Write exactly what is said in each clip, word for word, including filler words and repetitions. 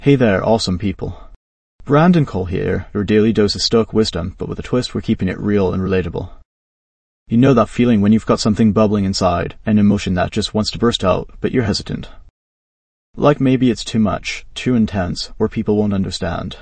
Hey there, awesome people. Brandon Cole here, your daily dose of stoic wisdom, but with a twist we're keeping it real and relatable. You know that feeling when you've got something bubbling inside, an emotion that just wants to burst out, but you're hesitant. Like maybe it's too much, too intense, or people won't understand.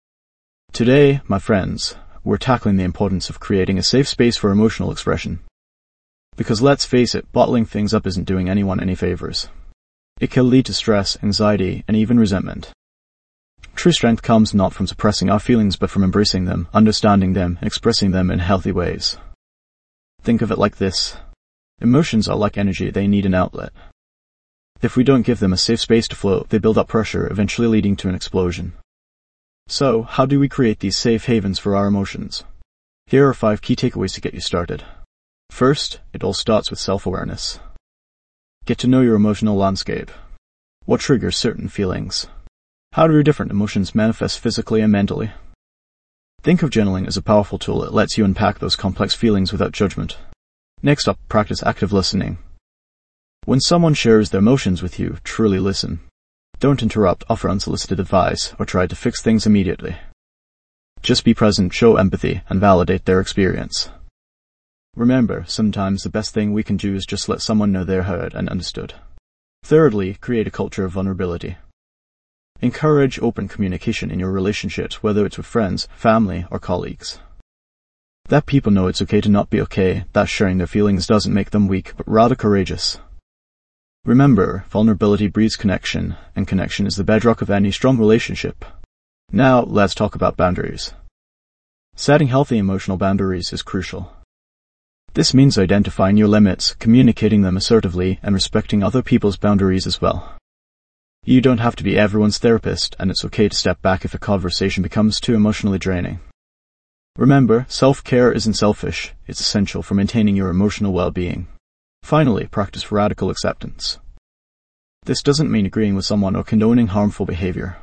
Today, my friends, we're tackling the importance of creating a safe space for emotional expression. Because let's face it, bottling things up isn't doing anyone any favors. It can lead to stress, anxiety, and even resentment. True strength comes not from suppressing our feelings but from embracing them, understanding them, and expressing them in healthy ways. Think of it like this. Emotions are like energy, they need an outlet. If we don't give them a safe space to flow, they build up pressure, eventually leading to an explosion. So, how do we create these safe havens for our emotions? Here are five key takeaways to get you started. First, it all starts with self-awareness. Get to know your emotional landscape. What triggers certain feelings? How do different emotions manifest physically and mentally? Think of journaling as a powerful tool that lets you unpack those complex feelings without judgment. Next up, practice active listening. When someone shares their emotions with you, truly listen. Don't interrupt, offer unsolicited advice, or try to fix things immediately. Just be present, show empathy, and validate their experience. Remember, sometimes the best thing we can do is just let someone know they're heard and understood. Thirdly, create a culture of vulnerability. Encourage open communication in your relationships, whether it's with friends, family, or colleagues. Let people know it's okay to not be okay, that sharing their feelings doesn't make them weak, but rather courageous. Remember, vulnerability breeds connection, and connection is the bedrock of any strong relationship. Now, let's talk about boundaries. Setting healthy emotional boundaries is crucial. This means identifying your limits, communicating them assertively, and respecting other people's boundaries as well. You don't have to be everyone's therapist, and it's okay to step back if a conversation becomes too emotionally draining. Remember, self-care isn't selfish, it's essential for maintaining your emotional well-being. Finally, practice radical acceptance. This doesn't mean agreeing with someone or condoning harmful behavior.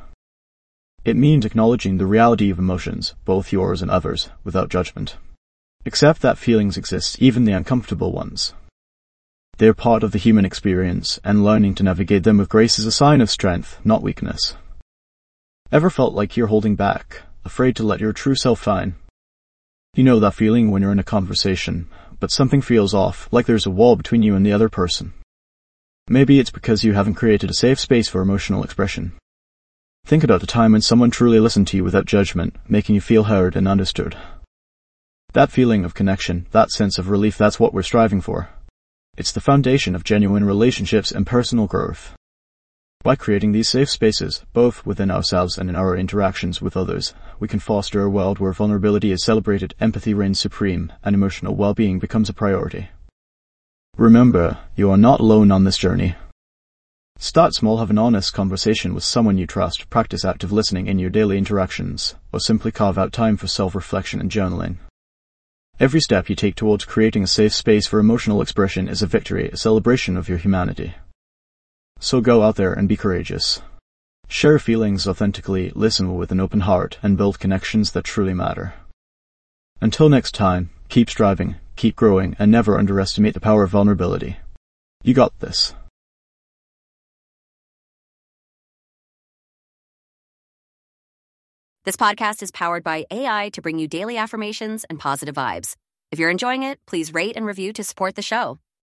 It means acknowledging the reality of emotions, both yours and others, without judgment. Accept that feelings exist, even the uncomfortable ones. They're part of the human experience, and learning to navigate them with grace is a sign of strength, not weakness. Ever felt like you're holding back, afraid to let your true self shine? You know that feeling when you're in a conversation, but something feels off, like there's a wall between you and the other person. Maybe it's because you haven't created a safe space for emotional expression. Think about the time when someone truly listened to you without judgment, making you feel heard and understood. That feeling of connection, that sense of relief, that's what we're striving for. It's the foundation of genuine relationships and personal growth. By creating these safe spaces, both within ourselves and in our interactions with others, we can foster a world where vulnerability is celebrated, empathy reigns supreme, and emotional well-being becomes a priority. Remember, you are not alone on this journey. Start small, have an honest conversation with someone you trust, practice active listening in your daily interactions, or simply carve out time for self-reflection and journaling. Every step you take towards creating a safe space for emotional expression is a victory, a celebration of your humanity. So go out there and be courageous. Share feelings authentically, listen with an open heart, and build connections that truly matter. Until next time, keep striving, keep growing, and never underestimate the power of vulnerability. You got this. This podcast is powered by A I to bring you daily affirmations and positive vibes. If you're enjoying it, please rate and review to support the show.